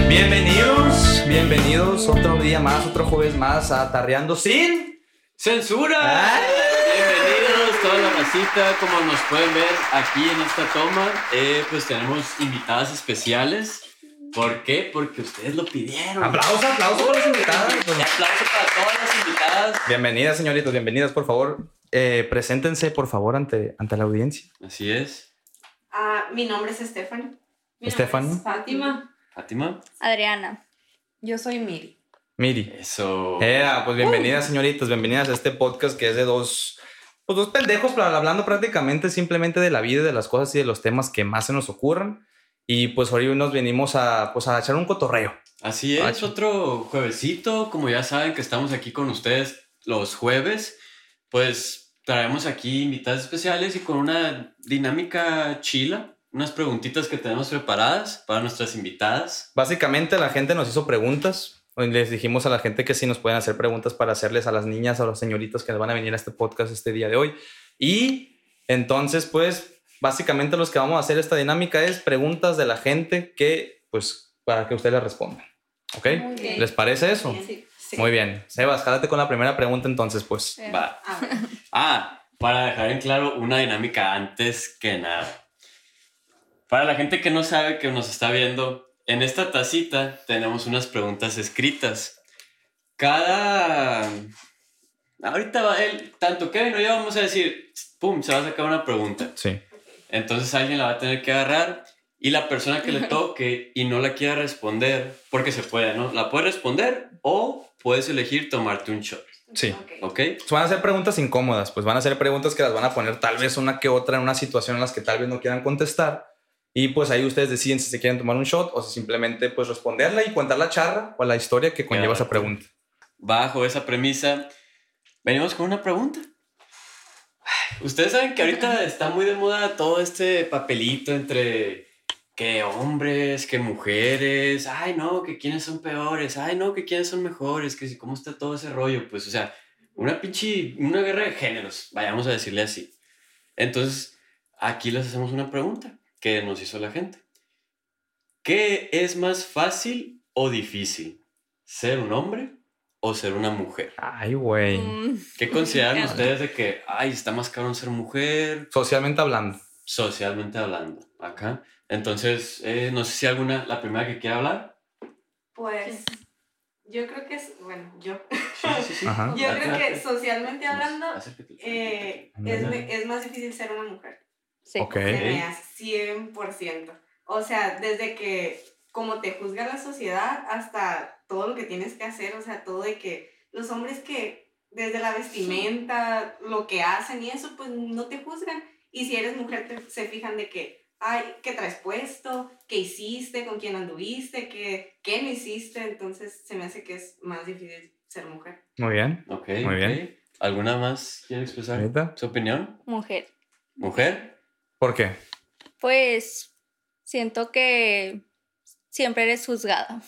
Bienvenidos otro día más, otro jueves más a Tarreando Sin ¡Censura! ¡Ay! Bienvenidos toda la racita, como nos pueden ver aquí en esta toma, pues tenemos invitadas especiales. ¿Por qué? Porque ustedes lo pidieron. Aplauso para las invitadas. Un aplauso para todas las invitadas. Bienvenidas, señoritas, bienvenidas, por favor. Preséntense, por favor, ante la audiencia. Así es. Mi nombre es Stephanie. Stephanie. Fátima. Adriana. Yo soy Miri. Miri. Eso. Pues bienvenidas, señoritas, bienvenidas a este podcast que es de dos pendejos hablando prácticamente simplemente de la vida, de las cosas y de los temas que más se nos ocurran. Y pues hoy nos venimos a echar un cotorreo. Así es, otro juevesito. Como ya saben que estamos aquí con ustedes los jueves, pues traemos aquí invitadas especiales y con una dinámica chila. Unas preguntitas que tenemos preparadas para nuestras invitadas. Básicamente la gente nos hizo preguntas. Les dijimos a la gente que sí nos pueden hacer preguntas para hacerles a las niñas o a las señoritas que van a venir a este podcast este día de hoy. Y entonces, pues, básicamente los que vamos a hacer esta dinámica es preguntas de la gente que, pues, para que ustedes les respondan. ¿Ok? ¿Les parece eso? Sí. Muy bien. Sebas, jálate con la primera pregunta entonces, pues. Va. Para dejar en claro una dinámica antes que nada. Para la gente que no sabe, que nos está viendo, en esta tacita tenemos unas preguntas escritas. Ahorita tanto Kevin o yo vamos a decir, pum, se va a sacar una pregunta. Sí. Entonces alguien la va a tener que agarrar y la persona que le toque y no la quiera responder, porque se puede, ¿no? La puedes responder o puedes elegir tomarte un shot. Sí. ¿Ok? Pues van a ser preguntas incómodas, pues van a ser preguntas que las van a poner tal vez una que otra en una situación en las que tal vez no quieran contestar. Y pues ahí ustedes deciden si se quieren tomar un shot o si simplemente pues responderla y contar la charra o la historia que conlleva esa pregunta. Bajo esa premisa, venimos con una pregunta. Ustedes saben que ahorita está muy de moda todo este papelito entre que hombres, que mujeres, ay no, que quiénes son peores, ay no, que quiénes son mejores, que si cómo está todo ese rollo, pues o sea, una guerra de géneros, vayamos a decirle así. Entonces, aquí les hacemos una pregunta que nos hizo la gente. ¿Qué es más fácil o difícil? ¿Ser un hombre o ser una mujer? Ay, güey. ¿Qué consideran ustedes de que, está más cabrón ser mujer? Socialmente hablando. Socialmente hablando, acá. Entonces, no sé si la primera que quiera hablar. Pues, yo creo que es, yo Sí. Ajá. yo creo que socialmente hablando Acércate. es más difícil ser una mujer. Sí. Ok. Se me hace 100%. O sea, desde que como te juzga la sociedad hasta todo lo que tienes que hacer, o sea, todo de que los hombres que desde la vestimenta, lo que hacen y eso, pues no te juzgan. Y si eres mujer, se fijan de que, ¿qué traes puesto? ¿Qué hiciste? ¿Con quién anduviste? ¿Qué no hiciste? Entonces se me hace que es más difícil ser mujer. Muy bien. Ok. Muy bien. ¿Alguna más quiere expresar ¿Ahorita? su opinión? Mujer. ¿Mujer? ¿Por qué? Pues siento que siempre eres juzgada.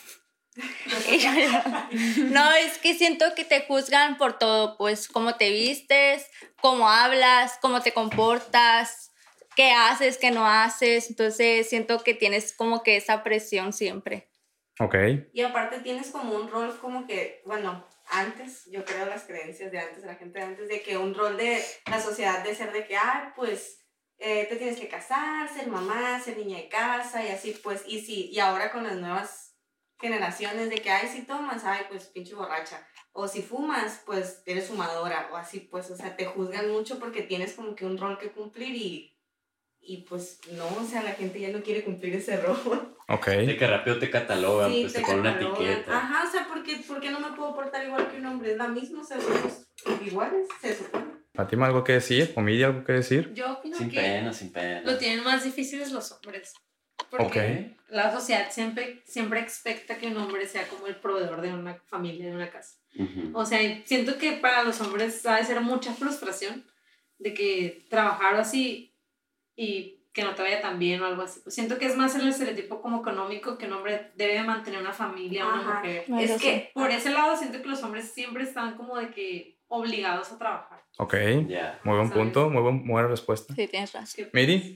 No, es que siento que te juzgan por todo, pues cómo te vistes, cómo hablas, cómo te comportas, qué haces, qué no haces. Entonces siento que tienes como que esa presión siempre. Ok. Y aparte tienes como un rol como que, antes, yo creo las creencias de antes, de la gente de antes, de que un rol de la sociedad de ser de que, pues, te tienes que casar, ser mamá, ser niña de casa y así, pues, y ahora con las nuevas generaciones de que, si tomas, pues, pinche borracha, o si fumas, pues, eres fumadora, o así, pues, o sea, te juzgan mucho porque tienes como que un rol que cumplir y pues, no, o sea, la gente ya no quiere cumplir ese rol. Ok. De que rápido te catalogan, Sí, pues te ponen una catalogan. etiqueta. Ajá, o sea, ¿por qué no me puedo portar igual que un hombre? Es la misma, o sea, somos iguales, se supone. Fátima, ¿algo que decir? ¿O Miri, algo que decir? Yo opino Sin que pena. lo tienen más difíciles los hombres. Porque la sociedad siempre expecta que un hombre sea como el proveedor de una familia, de una casa. Uh-huh. O sea, siento que para los hombres ha de ser mucha frustración de que trabajar así y que no te vaya tan bien o algo así. Pues siento que es más el estereotipo como económico que un hombre debe mantener una familia, una mujer. Bueno, Es sí. que por ese lado siento que los hombres siempre están como de que obligados a trabajar. Ok. Ya. Muy buen ¿Sabes? punto, muy buena respuesta. Sí, tienes razón. Miri.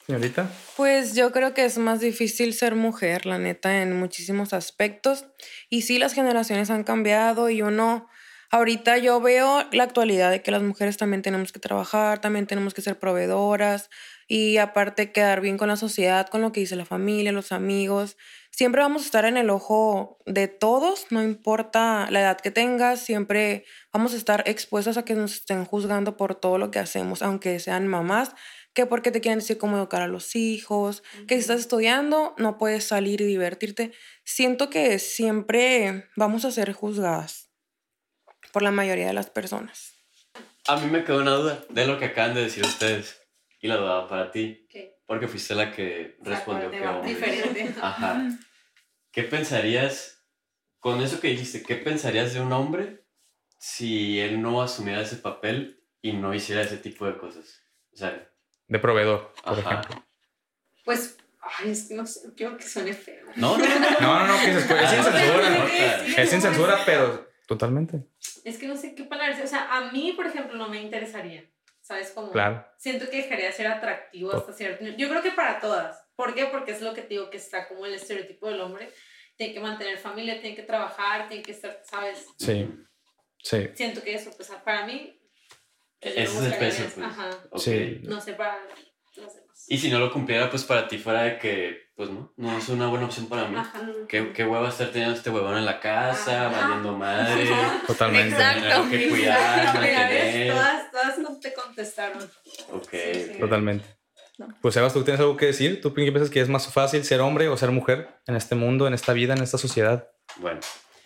Señorita. Pues yo creo que es más difícil ser mujer, la neta, en muchísimos aspectos. Y sí, las generaciones han cambiado y ahorita yo veo la actualidad de que las mujeres también tenemos que trabajar, también tenemos que ser proveedoras y aparte quedar bien con la sociedad, con lo que dice la familia, los amigos. Siempre vamos a estar en el ojo de todos, no importa la edad que tengas, siempre vamos a estar expuestas a que nos estén juzgando por todo lo que hacemos, aunque sean mamás, que porque te quieren decir cómo educar a los hijos, que si estás estudiando no puedes salir y divertirte. Siento que siempre vamos a ser juzgadas por la mayoría de las personas. A mí me quedó una duda de lo que acaban de decir ustedes. Y la duda para ti. ¿Qué? Porque fuiste la que respondió que hombre. Diferente. Ajá. ¿Qué pensarías, con eso que dijiste, qué pensarías de un hombre si él no asumiera ese papel y no hiciera ese tipo de cosas? O sea, De proveedor, por ajá. ejemplo. Pues, ay, es que no sé, quiero que suene feo. No, No, que es sin censura. no, Es sin censura, pero totalmente. Es que no sé qué palabras, o sea, a mí, por ejemplo, no me interesaría, ¿sabes? Como, Claro. siento que dejaría de ser atractivo hasta cierto nivel. Yo creo que para todas. ¿Por qué? Porque es lo que te digo, que está como el estereotipo del hombre. Tiene que mantener familia, tiene que trabajar, tiene que estar, ¿sabes? Sí. Sí. Siento que eso, pues para mí... pues, yo ese no es el buscaría peso, eso. pues. Ajá. Ok. Sí. No sé, para los demás. Y si no lo cumpliera, pues para ti fuera de que, pues no es una buena opción para mí. Ajá. ¿Qué hueva estar teniendo este huevón en la casa, Ajá. valiendo madre? Totalmente. Exacto. Tener que cuidar, Exacto, mira, ¿ves? mantener. Todas no te contestaron. Ok. Sí, sí. Totalmente. No. Pues Sebas, ¿tú tienes algo que decir? ¿Tú qué piensas que es más fácil ser hombre o ser mujer en este mundo, en esta vida, en esta sociedad? Bueno.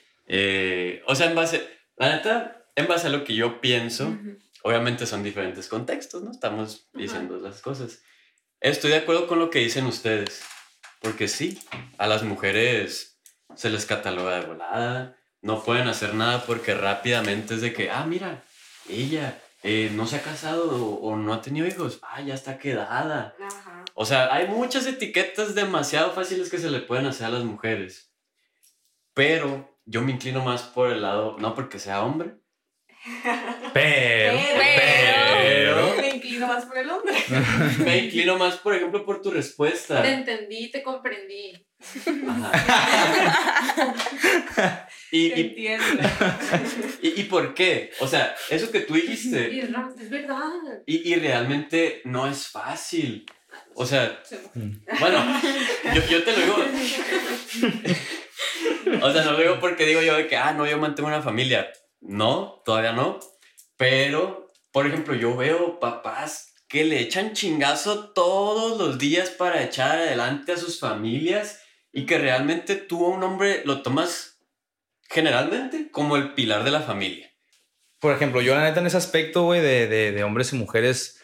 O sea, la neta, en base a lo que yo pienso, obviamente son diferentes contextos, ¿no? Estamos diciendo las cosas. Estoy de acuerdo con lo que dicen ustedes, porque sí, a las mujeres se les cataloga de volada, no pueden hacer nada porque rápidamente es de que, mira, ella no se ha casado o no ha tenido hijos, ya está quedada. Ajá. O sea, hay muchas etiquetas demasiado fáciles que se le pueden hacer a las mujeres, pero yo me inclino más por el lado, no porque sea hombre, Pero. Me inclino más por el hombre. me inclino más, por ejemplo, por tu respuesta. Te entendí, te comprendí. Ajá. Te entiendo. ¿Y por qué? O sea, eso que tú dijiste, Y es verdad. y realmente no es fácil. O sea, Se me- bueno, yo te lo digo. O sea, no lo digo porque digo yo de que, no, yo mantengo una familia. No, todavía no. Pero, por ejemplo, yo veo papás que le echan chingazo todos los días para echar adelante a sus familias y que realmente tú a un hombre lo tomas generalmente como el pilar de la familia. Por ejemplo, yo la neta en ese aspecto, güey, de hombres y mujeres,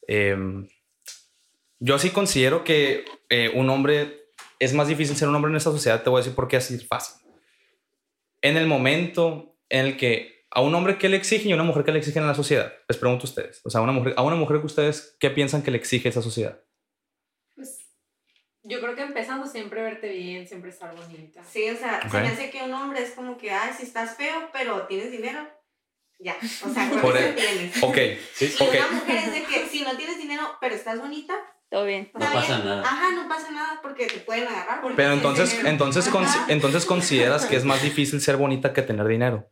yo sí considero que un hombre, es más difícil ser un hombre en esta sociedad, te voy a decir por qué así es fácil. En el momento en el que a un hombre que le exigen y a una mujer que le exigen en la sociedad, les pregunto a ustedes, o sea, a una mujer que ustedes, ¿qué piensan que le exige esa sociedad? Pues, yo creo que empezando siempre verte bien, siempre estar bonita. Sí, o sea, Ok. se me hace que un hombre es como que, si estás feo, pero tienes dinero, ya. O sea, Por por eso el- tienes. Ok, Sí, Y ok. una mujer es de que si no tienes dinero, pero estás bonita, Todo bien. No está pasa bien. nada. Ajá, no pasa nada porque te pueden agarrar. porque Pero tienes dinero. entonces consideras que es más difícil ser bonita que tener dinero.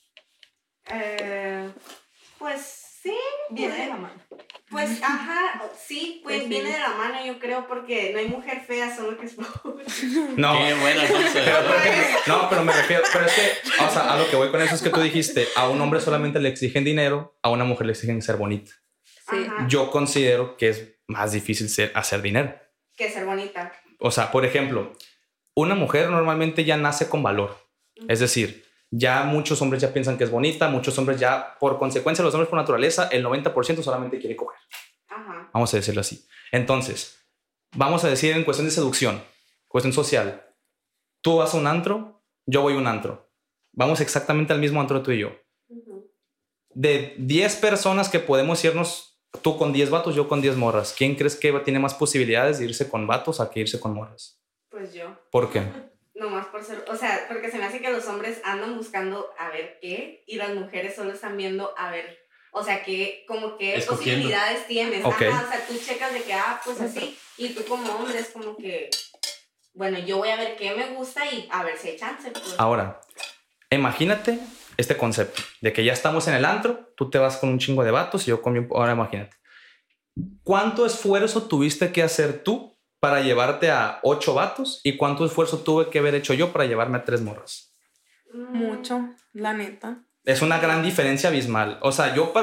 Pues sí, Viene de la mano. pues ajá, sí, pues Pues sí. viene de la mano, yo creo, porque no hay mujer fea, solo que es pobre. No, Qué buena cosa. no, pero me refiero, pero es que, o sea, a lo que voy con eso es que tú dijiste, a un hombre solamente le exigen dinero, a una mujer le exigen ser bonita. Sí. Ajá, Yo considero que es más difícil hacer dinero. que ser bonita. O sea, por ejemplo, una mujer normalmente ya nace con valor. Es decir, ya muchos hombres ya piensan que es bonita, muchos hombres ya, por consecuencia, los hombres por naturaleza, el 90% solamente quiere coger. Ajá. Vamos a decirlo así. Entonces, vamos a decir en cuestión de seducción, cuestión social. Tú vas a un antro, yo voy a un antro. Vamos exactamente al mismo antro tú y yo. Ujú. De 10 personas que podemos irnos, tú con 10 vatos, yo con 10 morras. ¿Quién crees que tiene más posibilidades de irse con vatos a que irse con morras? Pues yo. ¿Por qué? Nomás por ser, o sea, porque se me hace que los hombres andan buscando a ver qué y las mujeres solo están viendo a ver, o sea, que como que Escogiendo. posibilidades tienes. Ok. Ajá, o sea, tú checas de que, pues así, Y tú como hombre es como que, bueno, yo voy a ver qué me gusta y a ver si hay chance. Pues. Ahora, imagínate este concepto de que ya estamos en el antro, tú te vas con un chingo de vatos y yo con mi... Ahora imagínate, ¿cuánto esfuerzo tuviste que hacer tú para llevarte a 8 vatos y cuánto esfuerzo tuve que haber hecho yo para llevarme a 3 morras? Mucho, la neta. Es una gran diferencia abismal. O sea, yo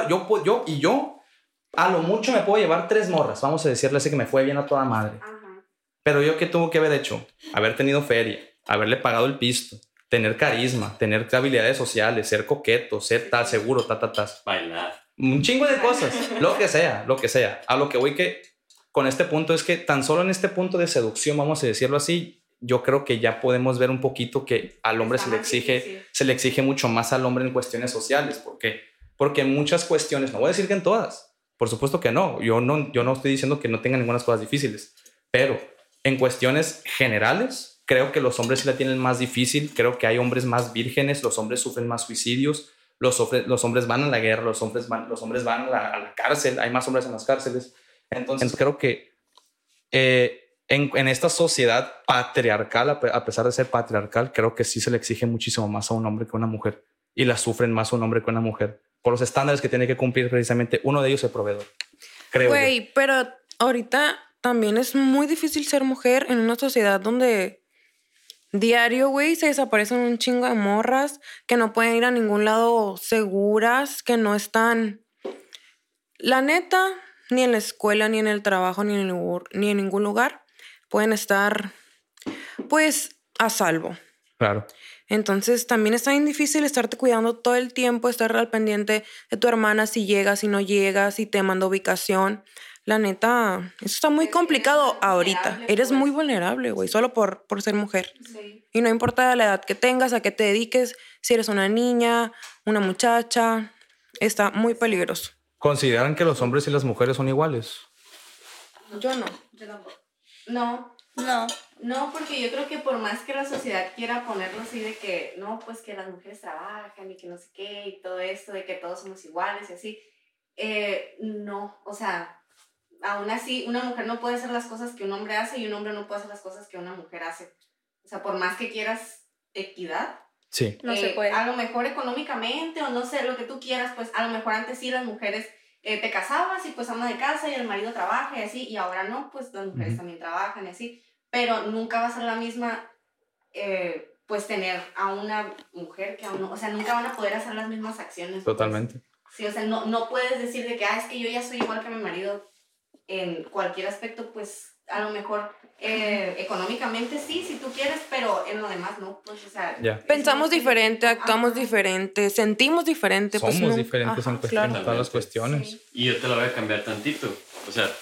a lo mucho me puedo llevar 3 morras. Vamos a decirle así que me fue bien a toda madre. Ajá. Pero yo, ¿qué tuve que haber hecho? Haber tenido feria, haberle pagado el pisto, tener carisma, tener habilidades sociales, ser coqueto, ser tal, seguro, Bailar. un chingo de cosas, lo que sea. A lo que voy que con este punto es que tan solo en este punto de seducción, vamos a decirlo así, yo creo que ya podemos ver un poquito que al hombre Está más difícil. se le exige mucho más al hombre en cuestiones sociales. ¿Por qué? Porque en muchas cuestiones, no voy a decir que en todas, por supuesto que no, yo no estoy diciendo que no tengan ninguna cosas difíciles, pero en cuestiones generales, creo que los hombres sí la tienen más difícil, creo que hay hombres más vírgenes, los hombres sufren más suicidios, los hombres van a la guerra, los hombres van a la cárcel, hay más hombres en las cárceles. Entonces creo que en esta sociedad patriarcal, a pesar de ser patriarcal, creo que sí se le exige muchísimo más a un hombre que a una mujer y la sufren más a un hombre que a una mujer por los estándares que tiene que cumplir precisamente uno de ellos, el proveedor. Creo yo. Güey, pero ahorita también es muy difícil ser mujer en una sociedad donde diario, güey, se desaparecen un chingo de morras que no pueden ir a ningún lado seguras, que no están, la neta, ni en la escuela, ni en el trabajo, ni en ningún lugar pueden estar, pues, a salvo. Claro. Entonces también está bien difícil estarte cuidando todo el tiempo, estar al pendiente de tu hermana si llega, si no llega, si te manda ubicación. La neta, eso está muy complicado ahorita. vulnerable, Eres pues. muy vulnerable, güey, solo por ser mujer. Sí. Y no importa la edad que tengas, a qué te dediques, si eres una niña, una muchacha, está muy peligroso. ¿Consideran que los hombres y las mujeres son iguales? Yo no. Yo tampoco. No, No. no, porque yo creo que por más que la sociedad quiera ponerlo así de que, no, pues que las mujeres trabajan y que no sé qué y todo esto, de que todos somos iguales y así, no, o sea, aún así una mujer no puede hacer las cosas que un hombre hace y un hombre no puede hacer las cosas que una mujer hace. O sea, por más que quieras equidad, Sí. No se puede. a lo mejor económicamente o no sé, lo que tú quieras, pues a lo mejor antes sí las mujeres te casabas y pues ama de casa y el marido trabaja y así, y ahora no, pues las mujeres también trabajan y así, pero nunca va a ser la misma, pues tener a una mujer que a uno, o sea, nunca van a poder hacer las mismas acciones. Totalmente. Pues. Sí, o sea, no puedes decir de que, es que yo ya soy igual que mi marido en cualquier aspecto, pues a lo mejor económicamente sí, si tú quieres, pero en lo demás no, pues, o sea... Ya. Pensamos es muy diferente, distinto. actuamos Ajá. diferente, sentimos diferente. Somos pues, diferentes ajá, en claro. todas las cuestiones. Sí. Y yo te lo voy a cambiar tantito. O sea,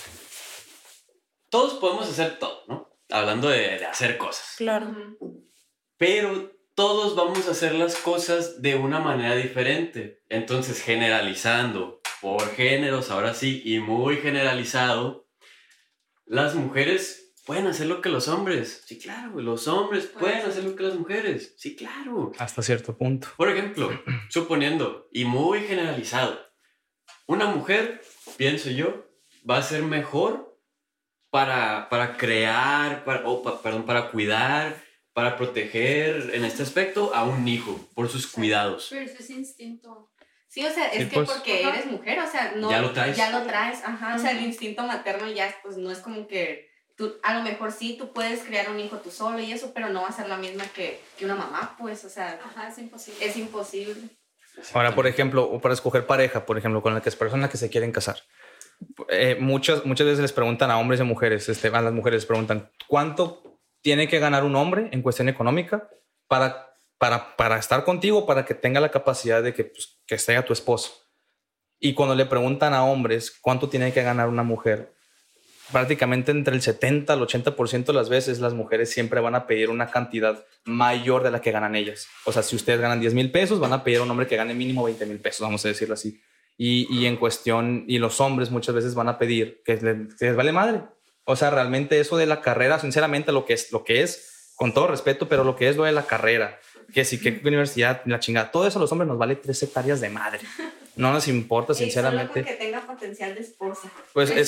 todos podemos hacer todo, ¿no? Hablando de hacer cosas. Claro. Ujú. Pero todos vamos a hacer las cosas de una manera diferente. Entonces, generalizando por géneros, ahora sí, y muy generalizado, las mujeres pueden hacer lo que los hombres. Sí, claro. Los hombres pueden hacer lo que las mujeres. Sí, claro. Hasta cierto punto. Por ejemplo, suponiendo, y muy generalizado, una mujer, pienso yo, va a ser mejor para crear, para cuidar, para proteger en este aspecto a un hijo por sus cuidados. Pero eso es instinto. Sí, o sea, es Sí, que pues. porque eres mujer, o sea, no... Ya lo traes. Ajá, o sea, el instinto materno ya, pues, no es como que tú, a lo mejor sí, tú puedes criar un hijo tú solo y eso, pero no va a ser la misma que una mamá, pues, o sea, Ajá, es imposible. es imposible. Ahora, por ejemplo, o para escoger pareja, por ejemplo, con la que es persona que se quieren casar. Muchas veces les preguntan a hombres y mujeres, a las mujeres les preguntan, ¿cuánto tiene que ganar un hombre en cuestión económica para estar contigo, para que tenga la capacidad de que sea tu esposo? Y cuando le preguntan a hombres cuánto tiene que ganar una mujer, prácticamente entre el 70 al 80% de las veces las mujeres siempre van a pedir una cantidad mayor de la que ganan ellas. O sea, si ustedes ganan 10,000 pesos, van a pedir a un hombre que gane mínimo 20,000 pesos, vamos a decirlo así. Y en cuestión, y los hombres muchas veces van a pedir que les vale madre. O sea, realmente eso de la carrera, sinceramente lo que es, con todo respeto, pero lo que es lo de la carrera, que sí, que universidad, la chingada, todo eso a los hombres nos vale 3 hectáreas de madre. no nos importa, Solo sinceramente. porque tenga potencial de esposa. Pues es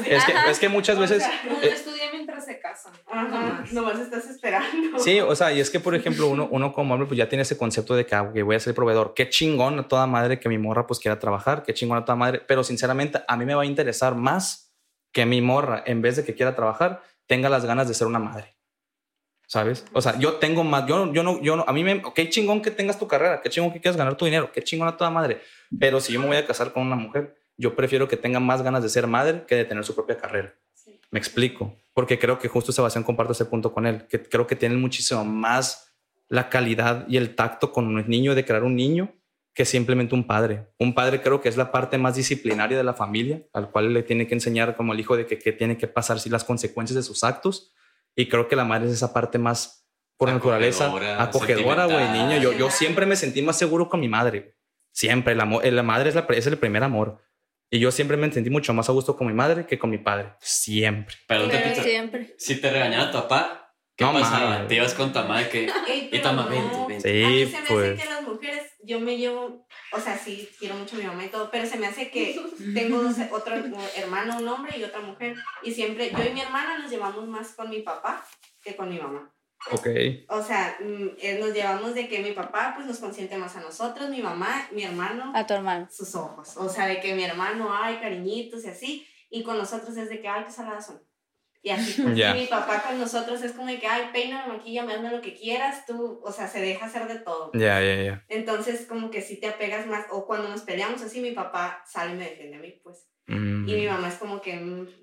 que muchas veces... Uno estudia mientras se casa. Ajá, nomás estás esperando. Sí, o sea, y es que, por ejemplo, uno como hombre pues ya tiene ese concepto de que voy a ser proveedor. Qué chingón a toda madre que mi morra pues quiera trabajar, qué chingón a toda madre, pero sinceramente a mí me va a interesar más que mi morra, en vez de que quiera trabajar, tenga las ganas de ser una madre. ¿Sabes? O sea, yo tengo más, yo no, a mí qué chingón que tengas tu carrera, qué chingón que quieras ganar tu dinero, qué chingón a toda madre, pero si yo me voy a casar con una mujer, yo prefiero que tenga más ganas de ser madre que de tener su propia carrera. Sí. Me explico, porque creo que justo Sebastián comparto ese punto con él, que creo que tienen muchísimo más la calidad y el tacto con un niño, de crear un niño, que simplemente un padre. Un padre creo que es la parte más disciplinaria de la familia, al cual le tiene que enseñar como el hijo de que tiene que pasar las consecuencias de sus actos. Y creo que la madre es esa parte más, por naturaleza, acogedora, güey, niño. Yo siempre me sentí más seguro con mi madre, güey. Siempre. La madre es el primer amor. Y yo siempre me sentí mucho más a gusto con mi madre que con mi padre. Siempre. Perdón, Tepito. Siempre. Si te regañaba tu papá, ¿qué No, pasaba? mames. Te ibas con tu mamá que... Ey, Y pero tu mamá, no. vente. A mí Sí, se me pues. hace que las mujeres, yo me llevo, o sea, sí, quiero mucho a mi mamá y todo, pero se me hace que tengo otro hermano, un hombre y otra mujer. Y siempre, yo y mi hermana nos llevamos más con mi papá que con mi mamá. Ok. O sea, nos llevamos de que mi papá pues nos consiente más a nosotros, mi mamá, mi hermano, A tu hermano. sus ojos. O sea, de que mi hermano, ay, cariñitos y así, y con nosotros es de que, ay, qué saladas son. Y así, pues, Ya. y mi papá con nosotros es como de que, ay, peíname, maquíllame, hazme lo que quieras, tú, o sea, se deja hacer de todo. Ya. Entonces, como que sí te apegas más, o cuando nos peleamos así, mi papá sale y me defiende a mí, pues. Mm. Y mi mamá es como que,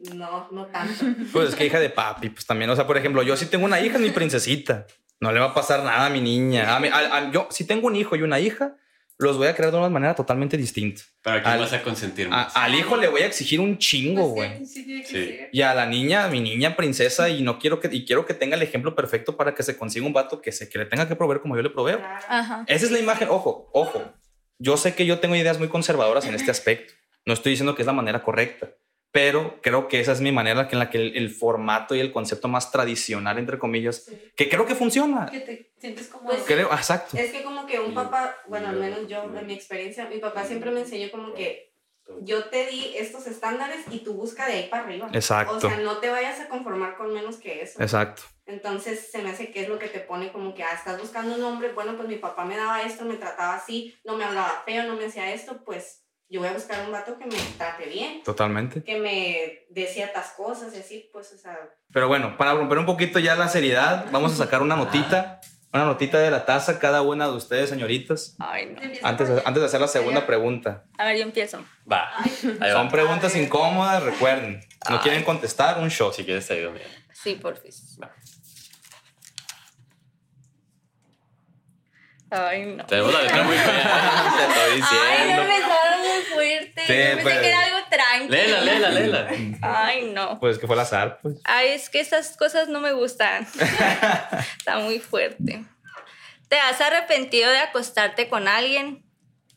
no tanto. Pues es que hija de papi, pues también, o sea, por ejemplo, yo sí tengo una hija, es mi princesita. No le va a pasar nada a mi niña. Yo, si tengo un hijo y una hija, los voy a crear de una manera totalmente distinta. ¿Pero a quién Al- vas a consentir más? Al hijo le voy a exigir un chingo, güey. Pues sí, tiene que Sí. ser. Y a la niña, mi niña princesa, y quiero que tenga el ejemplo perfecto para que se consiga un vato que le tenga que proveer como yo le proveo. Claro. Ajá. Esa es la imagen. Ojo. Yo sé que yo tengo ideas muy conservadoras en este aspecto. No estoy diciendo que es la manera correcta, pero creo que esa es mi manera en la que el formato y el concepto más tradicional, entre comillas, Sí. que creo que funciona. Que te sientes como... Pues, Creo, exacto. Es que como que un papá, bueno, al menos yo, en mi experiencia, mi papá siempre me enseñó como que yo te di estos estándares y tú busca de ahí para arriba. Exacto. O sea, no te vayas a conformar con menos que eso. Exacto. Entonces se me hace que es lo que te pone como que, estás buscando un hombre, bueno, pues mi papá me daba esto, me trataba así, no me hablaba feo, no me hacía esto, pues yo voy a buscar un vato que me trate bien, Totalmente. que me dé ciertas cosas y así, pues, o sea... Pero bueno, para romper un poquito ya la seriedad, vamos a sacar una notita de la taza cada una de ustedes, señoritas. Ay, no. Antes de hacer la segunda pregunta. A ver, yo empiezo. Va, ahí Son va. preguntas incómodas, recuerden. No Ay. quieren contestar, un shot. Si quieres te ayudo, mira. Sí, porfis. Va. Ay, no. Tenemos la letra muy fea. Te estoy Ay, no diciendo. empezaron muy fuerte. Sí, Yo pensé pues. que era algo tranquilo. Léela. Ay, no. Pues que fue al azar, pues. Ay, es que esas cosas no me gustan. Está muy fuerte. ¿Te has arrepentido de acostarte con alguien?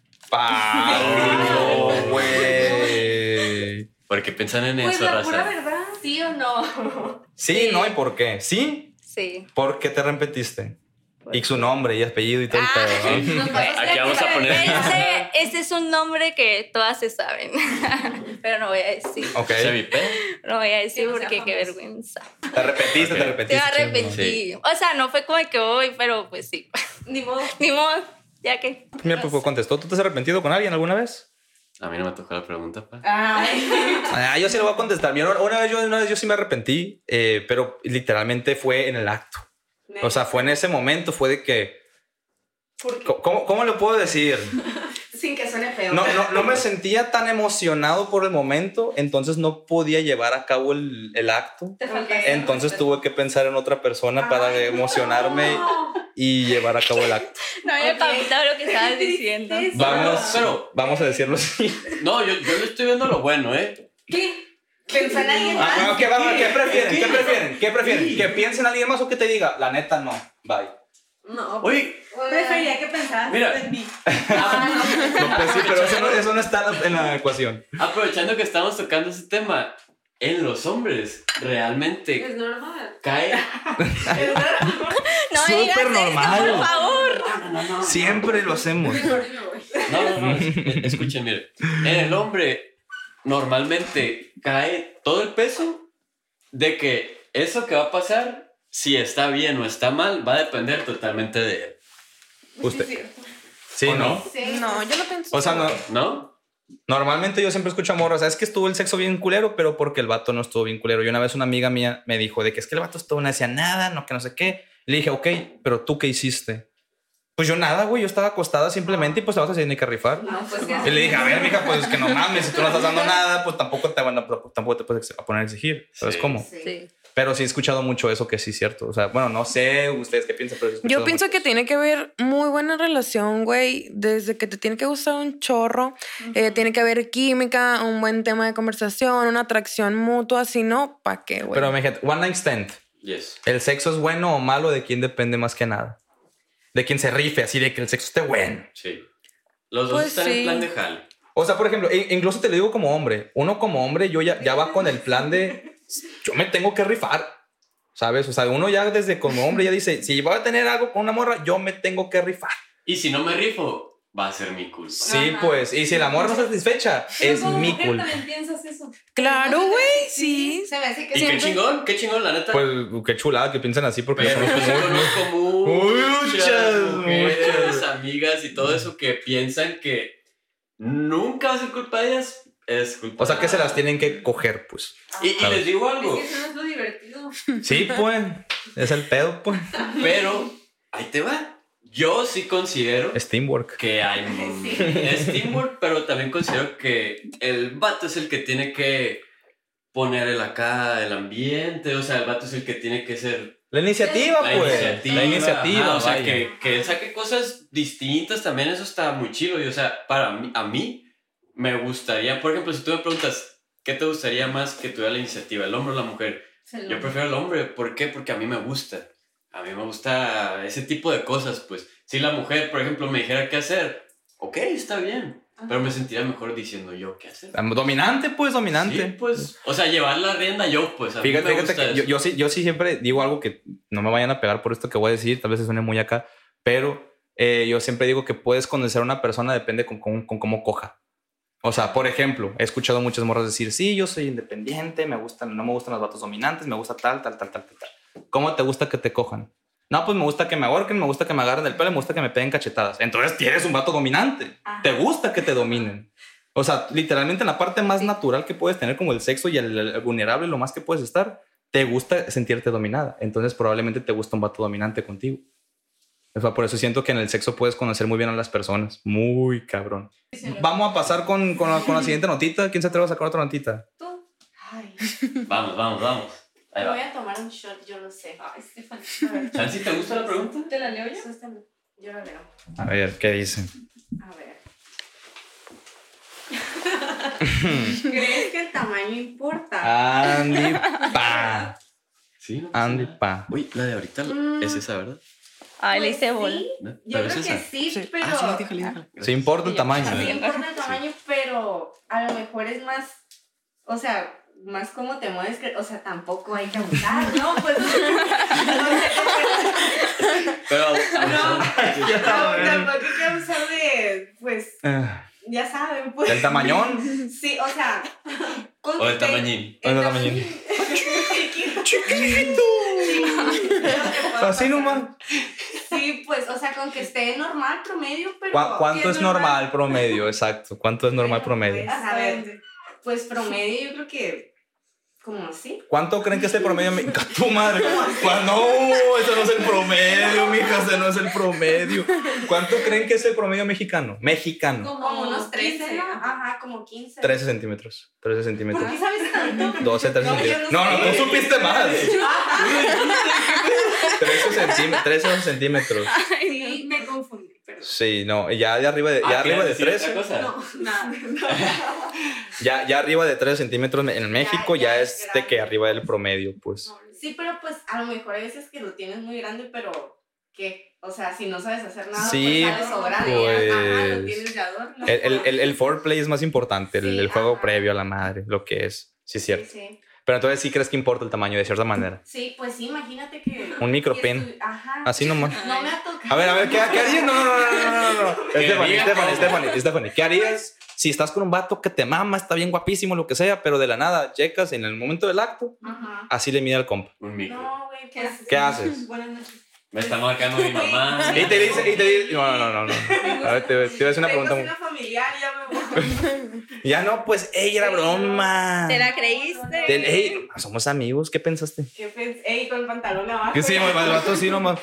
Pablo, güey. ¿Por qué piensan en Pues eso, la pura raza? verdad. ¿Sí o no? Sí, no, ¿y por qué? Sí, Sí. ¿por qué te arrepentiste? Y su nombre y apellido y todo el pedo, ¿no? Nos pasa Aquí vamos a poner... Ese es un nombre que todas se saben. Pero no voy a decir. Ok. Chevy P. No voy a decir Que no sea porque qué famoso. vergüenza. Te arrepentiste, Ok. te arrepentiste. Te arrepentí. O sea, no fue como que hoy, pero pues sí. Ni modo. Ni modo. Ya que. Mira, pues contestó. ¿Tú te has arrepentido con alguien alguna vez? A mí no me tocó la pregunta, pa. Ay. Yo sí lo voy a contestar. Mira, una vez yo sí me arrepentí, pero literalmente fue en el acto. O sea, fue en ese momento, fue de que... ¿Por qué? ¿Cómo le puedo decir? Sin que suene feo. No me sentía tan emocionado por el momento, entonces no podía llevar a cabo el acto. Te falta. Ok. Entonces tuve que pensar en otra persona para emocionarme y llevar a cabo el acto. No había Ok. captado lo que estabas diciendo. Vamos a decirlo así. No, yo le estoy viendo lo bueno, ¿eh? ¿Qué? ¿Pensó en alguien más? Ah, ok, vamos, ¿Qué prefieren? ¿Que piensen en alguien más o que te diga? La neta, no. Bye. No. Oye, Preferiría que pensaras Mira. en mí. No, pues sí, pero eso no está en la ecuación. aprovechando que estamos tocando ese tema, en los hombres realmente Es normal. cae... No me digas Súper eso, normal. por favor. No. Siempre lo hacemos. Mejor yo me voy. Escuchen, miren. En el hombre normalmente cae todo el peso de que eso que va a pasar, si está bien o está mal, va a depender totalmente de él. Usted. Sí, es cierto. Sí, ¿O ¿no? no? Sí. No, yo no pienso. O sea, no. ¿No? Normalmente yo siempre escucho a morras, es que estuvo el sexo bien culero, pero porque el vato no estuvo bien culero. Y una vez una amiga mía me dijo de que es que el vato estuvo, no decía nada, no, que no sé qué. Le dije, ok, pero ¿tú qué hiciste? Pues yo nada, güey, yo estaba acostada simplemente y pues te vas a tener que rifar. No, pues que Y le dije, a ver, mija, pues que no mames, si tú no estás dando nada, pues tampoco te puedes poner a exigir. ¿Sabes Sí. cómo? Sí. Pero sí he escuchado mucho eso que sí es cierto. O sea, bueno, no sé ustedes qué piensan, pero sí he escuchado Yo pienso mucho que eso. tiene que haber muy buena relación, güey. Desde que te tiene que gustar un chorro, tiene que haber química, un buen tema de conversación, una atracción mutua. Si no, ¿pa' qué, güey? Pero, gente, one night stand. Yes. ¿El sexo es bueno o malo? ¿De quién depende más que nada? De quién se rife, así de que el sexo esté bueno. Sí. Los dos Pues están sí. en plan de jale. O sea, por ejemplo, incluso te lo digo como hombre. Uno como hombre, yo ya va con el plan de yo me tengo que rifar. ¿Sabes? O sea, uno ya desde como hombre ya dice, si voy a tener algo con una morra, yo me tengo que rifar. Y si no me rifo, va a ser mi culpa. Sí, Ajá. pues. Y si la morra no está satisfecha, Pero es como mi mujer culpa. también piensas eso. Claro, güey, sí. Se me hace que Y qué chingón, la neta. Pues qué chulada que piensen así porque Pero yo yo conozco conozco muchas, muchas amigas y todo eso que piensan que nunca va a ser culpa de ellas. Es culpa O sea, que de se las tienen que coger, pues. Y les digo Es algo, que eso no es lo divertido. Sí, pues. Es el pedo, pues. pero ahí te va. Yo sí considero Es teamwork. que hay Sí. es teamwork, pero también considero que el vato es el que tiene que poner el acá, el ambiente. O sea, el vato es el que tiene que ser La iniciativa, la pues. iniciativa. La iniciativa, Ajá, o sea, vaya. que él saque cosas distintas también, eso está muy chido. Y, o sea, a mí me gustaría, por ejemplo, si tú me preguntas, ¿qué te gustaría más que tuviera la iniciativa, el hombre o la mujer? Yo prefiero el hombre. ¿Por qué? Porque a mí me gusta. A mí me gusta ese tipo de cosas, pues. Si la mujer, por ejemplo, me dijera qué hacer, ok, está bien. Pero me sentiría mejor diciendo yo qué hacer. Dominante, pues, dominante. Sí, pues. O sea, llevar la rienda yo, pues. A mí me Fíjate gusta que eso. yo sí siempre digo algo que no me vayan a pegar por esto que voy a decir, tal vez se suene muy acá, pero yo siempre digo que puedes conocer a una persona depende con cómo coja. O sea, por ejemplo, he escuchado muchas morras decir, sí, yo soy independiente, no me gustan los vatos dominantes, me gusta tal. ¿Cómo te gusta que te cojan? No, pues me gusta que me ahorquen, me gusta que me agarren el pelo, me gusta que me peguen cachetadas. Entonces tienes un vato dominante. Ajá. Te gusta que te dominen. O sea, literalmente en la parte más natural que puedes tener como el sexo y el vulnerable, lo más que puedes estar, te gusta sentirte dominada. Entonces probablemente te gusta un vato dominante contigo. O sea, por eso siento que en el sexo puedes conocer muy bien a las personas. Muy cabrón. Vamos a pasar con la siguiente notita. ¿Quién se atreve a sacar otra notita? Tú. Ay, Vamos. Ahí me voy va. a tomar un shot, yo lo sé. Ay, Stephanie. A ver, Chansi, ¿te gusta la pregunta? ¿Te la leo yo? sosténme. Yo lo leo. A ver, ¿qué dice? A ver. ¿Crees que el tamaño importa? Andy Pa. Sí, no. Andy Pa. Uy, la de ahorita es esa, ¿verdad? Ay, le Pues hice bola. sí, ¿No? yo ¿Pero creo es que esa? sí, pero... Sí importa el tamaño. Sí ¿eh? importa el tamaño, pero a lo mejor es más, o sea, más cómo te mueves, o sea, tampoco hay que abusar, ¿no? Pues, Pero, tampoco hay que abusar de, pues, ya saben, pues. ¿El tamañón? Sí, o sea, con o que el te- tamañín. El tamañín. Chiquito. Así nomás. Sí, pues, o sea, con que esté normal, promedio, pero... ¿Cuánto es normal promedio? Exacto. ¿Cuánto es normal promedio? Pues, a ver, pues promedio yo creo que como así. ¿Cuánto creen que es el promedio? Tu madre. No, ese no es el promedio, mija, ese no es el promedio. ¿Cuánto creen que es el promedio mexicano? Mexicano. Como unos 13, 15, ¿no? Ajá, como 15. 13 centímetros. 13 centímetros. ¿Por qué sabes tanto? 12, 13 No, yo centímetros. no No, sé. tú supiste más. 13 Ajá. centímetros. Sí, me confundí, perdón. Sí, no, ya de arriba de, ya arriba de 13. No, nada. Ya arriba de 13 centímetros en México Ya ya es es de grande. que arriba del promedio, pues. Sí, pero pues a lo mejor hay veces que lo tienes muy grande, pero ¿qué? O sea, si no sabes hacer nada, Sí, pues sale sobrando. pues, Ajá, lo tienes de adorno. El foreplay es más importante, el Sí, juego ajá. previo a la madre, lo que es. Sí, es cierto. Sí. Pero entonces sí crees que importa el tamaño de cierta manera. Sí, pues sí, imagínate que... Un micropen. Ajá. Así nomás. No me ha tocado. A ver, ¿qué harías? No. Stephanie, ¿qué harías si estás con un vato que te mama, está bien guapísimo, lo que sea, pero de la nada checas en el momento del acto, Ajá. así le mide al compa? Un micro. No, güey, pues... ¿Qué haces? Buenas noches. Me está marcando mi mamá. Y te dice, no. A ver, te voy a hacer una pregunta. Tengo cena familiar, ya me voy. Ya no, pues, ey, era broma. ¿Te la creíste? Ey, somos amigos, ¿qué pensaste? ¿Qué pensé? Ey, con el pantalón abajo. Que sí, el vato sí nomás.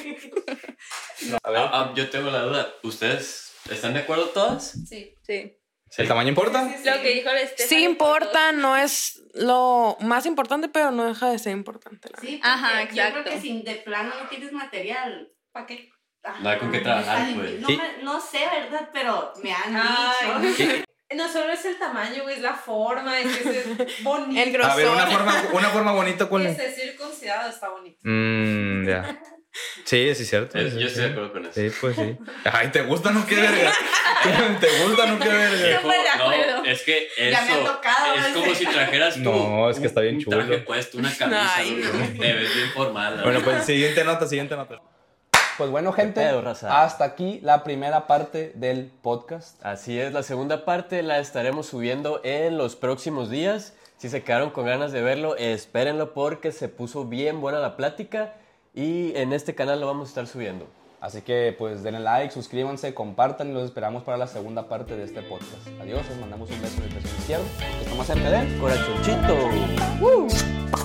A ver, Yo tengo la duda. ¿Ustedes están de acuerdo todas? Sí. Sí. ¿el tamaño importa? Sí, sí, Lo que dijo el Estefan. Sí importa, no es lo más importante, pero no deja de ser importante. La Sí, Ajá, porque yo exacto. creo que si de plano no tienes material, ¿Para qué? No hay con qué trabajar, pues. No, Sí. No sé, ¿verdad? Pero me han Ay. dicho. No solo es el tamaño, güey, es la forma, es que es bonito. El grosor. A ver, una forma bonita, ¿cuál Que es? ser circuncidado está bonito. Ya. Sí, es cierto. Yo estoy de acuerdo con eso. Sí, pues sí. Ay, ¿te gusta no qué verga? ¿Te gusta no qué verga? Viejo, de acuerdo. no, es que Ya me ha eso tocado, es ¿no? como si trajeras tú No, es que está bien un chulo. traje puesto, una camisa, Ay, güey. Te ves bien formal. la Bueno, verdad. pues siguiente nota. Pues bueno, gente, pedo, raza? hasta aquí la primera parte del podcast. Así es, la segunda parte la estaremos subiendo en los próximos días. Si se quedaron con ganas de verlo, espérenlo porque se puso bien buena la plática y en este canal lo vamos a estar subiendo. Así que pues denle like, suscríbanse, compartan y los esperamos para la segunda parte de este podcast. Adiós, les mandamos un beso en el pezón izquierdo. Estamos cerca de Corachoncito.